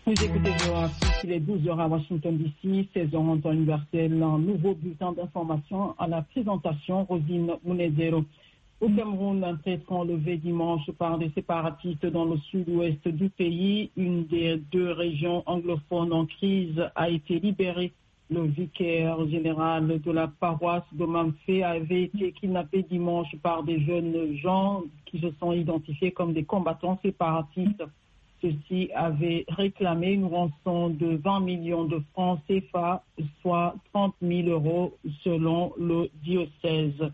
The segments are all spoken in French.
Vous écoutez Afrique, il est 12h à Washington DC, 16h en temps universel, un nouveau bulletin d'information à la présentation, Rosine Mounezero. Au Cameroun, un prêtre enlevé dimanche par des séparatistes dans le sud-ouest du pays. Une des deux régions anglophones en crise a été libérée. Le vicaire général de la paroisse de Mamfé avait été kidnappé dimanche par des jeunes gens qui se sont identifiés comme des combattants séparatistes. Ceux-ci avaient réclamé une rançon de 20 millions de francs CFA, soit 30 000 euros selon le diocèse.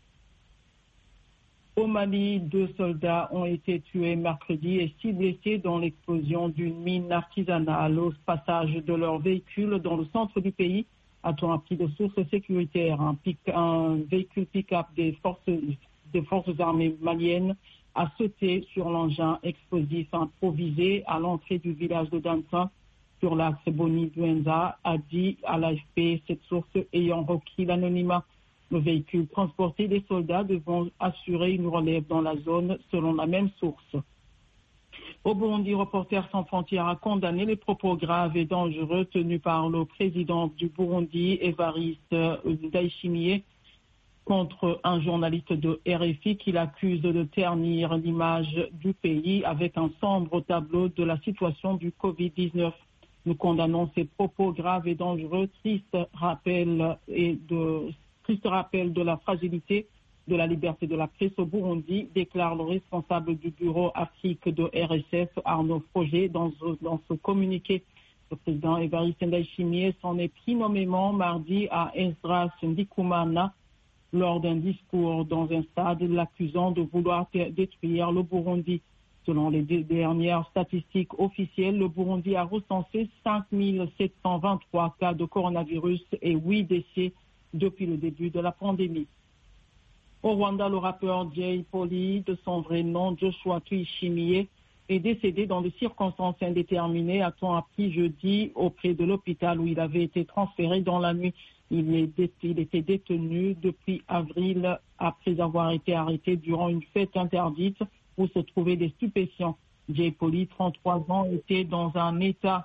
Au Mali, 2 soldats ont été tués mercredi et 6 blessés dans l'explosion d'une mine artisanale au passage de leur véhicule dans le centre du pays, a-t-on appris de sources sécuritaires. Un véhicule pick-up des forces armées maliennes a sauté sur l'engin explosif improvisé à l'entrée du village de Dantin sur l'axe Boni-Douenza, a dit à l'AFP cette source ayant requis l'anonymat. Le véhicule transportait des soldats devant assurer une relève dans la zone selon la même source. Au Burundi, Reporters sans frontières a condamné les propos graves et dangereux tenus par le président du Burundi, Evariste Ndayishimiye, contre un journaliste de RFI qui l'accuse de ternir l'image du pays avec un sombre tableau de la situation du Covid-19. Nous condamnons ces propos graves et dangereux, triste rappel de la fragilité de la liberté de la presse au Burundi, déclare le responsable du bureau Afrique de RSF, Arnaud Froger, dans ce communiqué. Le président Evariste Ndayishimiye s'en est pris nommément mardi à Esdras Ndikumana lors d'un discours dans un stade, l'accusant de vouloir détruire le Burundi. Selon les dernières statistiques officielles, le Burundi a recensé 5 723 cas de coronavirus et 8 décès depuis le début de la pandémie. Au Rwanda, le rappeur Jay Polly, de son vrai nom Joshua Tuyishimiye, est décédé dans des circonstances indéterminées, a-t-on appris jeudi auprès de l'hôpital où il avait été transféré dans la nuit. Il était détenu depuis avril après avoir été arrêté durant une fête interdite où se trouvaient des stupéfiants. Jay Polly, 33 ans, était dans un état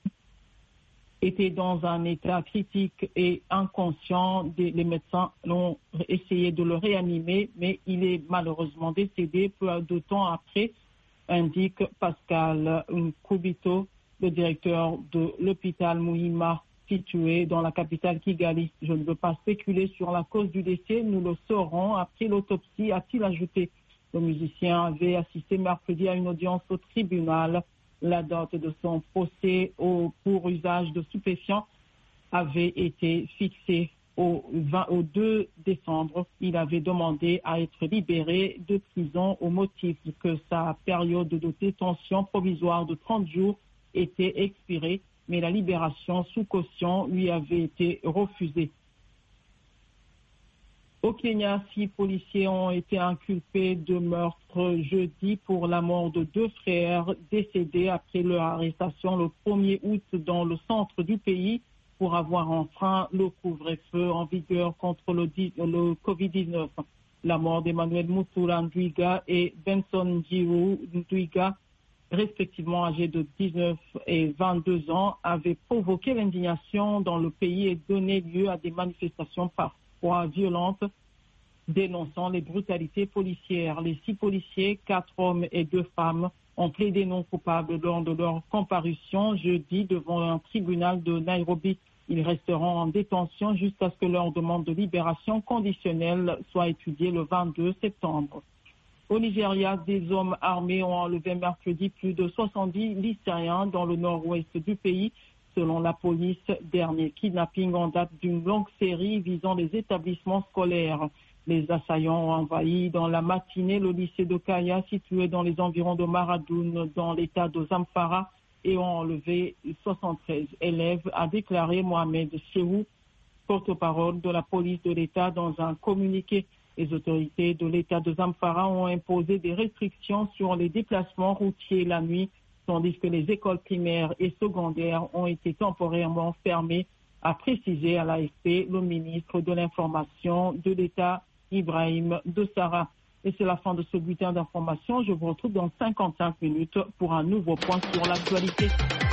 critique et inconscient. Les médecins ont essayé de le réanimer, mais il est malheureusement décédé peu de temps après, indique Pascal Nkubito, le directeur de l'hôpital Muhima, situé dans la capitale Kigali. Je ne veux pas spéculer sur la cause du décès, nous le saurons après l'autopsie, a-t-il ajouté. Le musicien avait assisté mercredi à une audience au tribunal. La date de son procès pour usage de stupéfiants avait été fixée au 2 décembre. Il avait demandé à être libéré de prison au motif que sa période de détention provisoire de 30 jours était expirée, mais la libération sous caution lui avait été refusée. Au Kenya, 6 policiers ont été inculpés de meurtre jeudi pour la mort de 2 frères décédés après leur arrestation le 1er août dans le centre du pays pour avoir enfreint le couvre-feu en vigueur contre le Covid-19. La mort d'Emmanuel Mutura Ndwiga et Benson Njiru Ndwiga, respectivement âgés de 19 et 22 ans, avait provoqué l'indignation dans le pays et donné lieu à des manifestations parfois violentes, dénonçant les brutalités policières. Les 6 policiers, 4 hommes et 2 femmes, ont plaidé non coupables lors de leur comparution jeudi devant un tribunal de Nairobi. Ils resteront en détention jusqu'à ce que leur demande de libération conditionnelle soit étudiée le 22 septembre. Au Nigeria, des hommes armés ont enlevé mercredi plus de 70 lycéens dans le nord-ouest du pays. Selon la police, dernier kidnapping en date d'une longue série visant les établissements scolaires. Les assaillants ont envahi dans la matinée le lycée de Kaya, situé dans les environs de Maradoun, dans l'état de Zamfara, et ont enlevé 73 élèves, a déclaré Mohamed Chehou, porte-parole de la police de l'État, dans un communiqué. Les autorités de l'État de Zamfara ont imposé des restrictions sur les déplacements routiers la nuit, tandis que les écoles primaires et secondaires ont été temporairement fermées, a précisé à l'AFP le ministre de l'Information de l'État, Ibrahim Dessara. Et c'est la fin de ce bulletin d'information. Je vous retrouve dans 55 minutes pour un nouveau point sur l'actualité.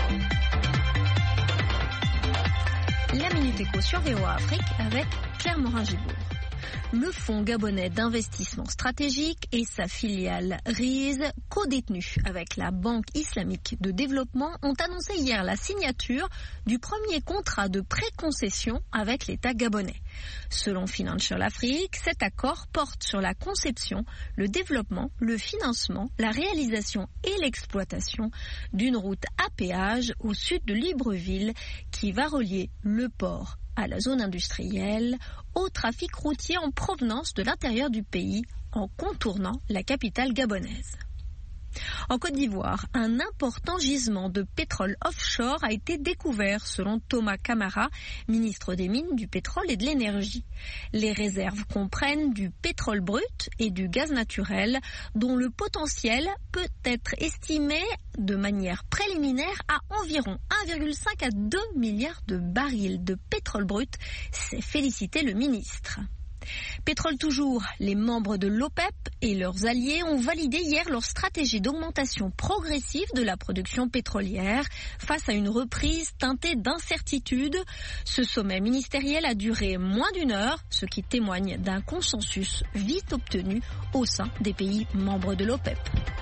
La Minute Éco sur VOA Afrique avec Claire Morin-Gibourg. Le fonds gabonais d'investissement stratégique et sa filiale RISE, co-détenus avec la Banque islamique de développement, ont annoncé hier la signature du premier contrat de préconcession avec l'État gabonais. Selon Financial Afrique, cet accord porte sur la conception, le développement, le financement, la réalisation et l'exploitation d'une route à péage au sud de Libreville qui va relier le port à la zone industrielle, au trafic routier en provenance de l'intérieur du pays en contournant la capitale gabonaise. En Côte d'Ivoire, un important gisement de pétrole offshore a été découvert selon Thomas Camara, ministre des Mines, du Pétrole et de l'Énergie. Les réserves comprennent du pétrole brut et du gaz naturel dont le potentiel peut être estimé de manière préliminaire à environ 1,5 à 2 milliards de barils de pétrole brut, s'est félicité le ministre. Pétrole toujours, les membres de l'OPEP et leurs alliés ont validé hier leur stratégie d'augmentation progressive de la production pétrolière face à une reprise teintée d'incertitude. Ce sommet ministériel a duré moins d'1 heure, ce qui témoigne d'un consensus vite obtenu au sein des pays membres de l'OPEP.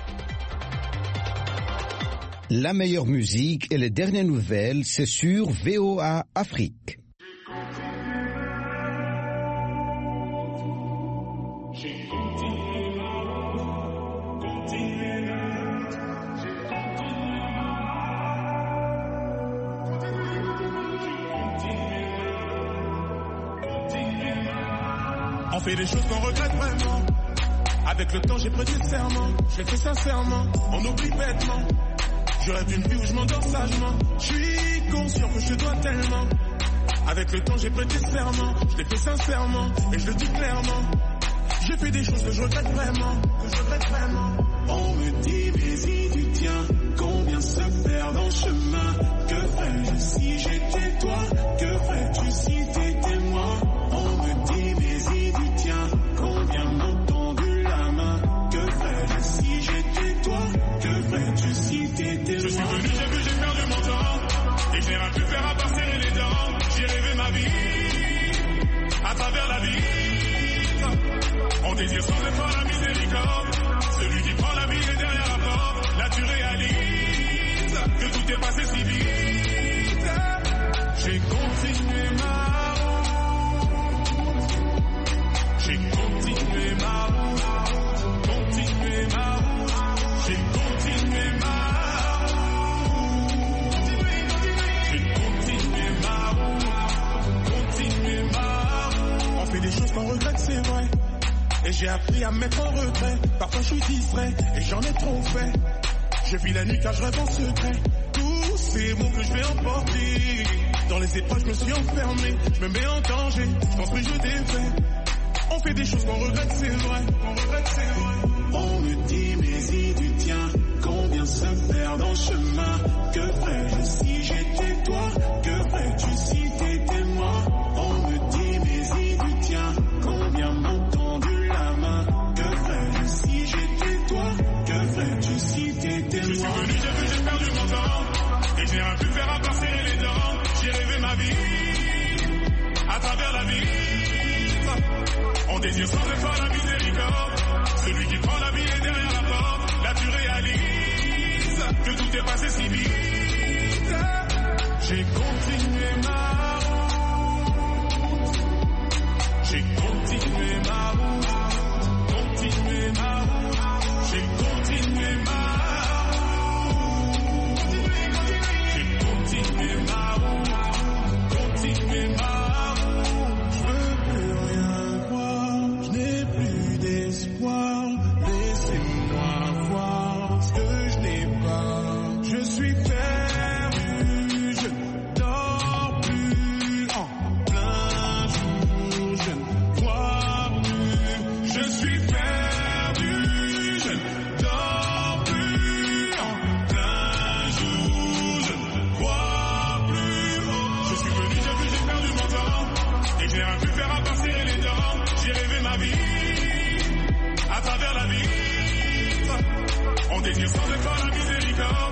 La meilleure musique et les dernières nouvelles, c'est sur VOA Afrique. On fait des choses qu'on regrette vraiment. Avec le temps j'ai prêté le serment. Je l'ai fait sincèrement, on oublie bêtement. Je rêve d'une vie où je m'endors sagement. Je suis conscient que je dois tellement. Avec le temps j'ai prêté le serment. Je l'ai fait sincèrement et je le dis clairement. J'ai fait des choses que je regrette vraiment. On me dit vas-y du tien. Combien se perd dans le chemin. Que ferais-je si j'étais toi? Que ferais-tu si t'étais moi? On me dit vas-y du tien. Combien m'ont tendu la main? Que ferais-je si j'étais toi? Que ferais-tu si t'étais moi? Je suis venu, j'ai vu, j'ai perdu mon temps. Et je n'ai rien pu faire à part serrer les dents. J'ai rêvé ma vie à travers la vie. On désire sans effort la miséricorde. Celui qui prend la vie est derrière la porte. Là tu réalises que tout est passé si vite. J'ai continué ma route. J'ai continué ma route. Continué ma route. J'ai continué ma route. J'ai continué ma route. Continué ma route. On fait des choses qu'on regrette, c'est vrai. Et j'ai appris à me mettre en retrait. Parfois je suis distrait et j'en ai trop fait. Je vis la nuit car je rêve en secret. Tous ces mots que je vais emporter. Dans les épreuves je me suis enfermé. Je me mets en danger, je pense que je défais. On fait des choses qu'on regrette, c'est vrai. On me dit mais y du tien. Combien se perd dans le chemin. Que ferais-je si j'étais toi? Que ferais-tu si t'étais moi? On me dit mais y du tien. Combien m'ont tendu la main. Que ferais-je si j'étais toi? Que ferais-tu si t'étais moi? Je suis venu, j'ai vu, j'ai perdu mon temps. Et je n'ai rien pu faire à part serrer les dents. J'ai rêvé ma vie à travers la vie. On désire sans effort la miséricorde. Celui qui prend la vie est derrière la porte. Là tu réalises que tout est passé si vite. J'ai continué ma route. J'ai continué ma route. Continué ma route. J'ai continué ma route. J'ai continué ma route. Continué ma route. Je veux plus rien voir. Je n'ai plus d'espoir. Laissez-moi voir ce que je n'ai pas. Je suis perdu. Je ne dors plus en plein jour. Je ne vois plus. Je suis perdu. Je ne dors plus en plein jour. Je ne vois plus. Je suis venu, j'ai vu, j'ai perdu mon temps. Et je n'ai rien pu faire à part serrer les dents. J'ai rêvé ma vie à travers la vie. On désire sans effort la miséricorde.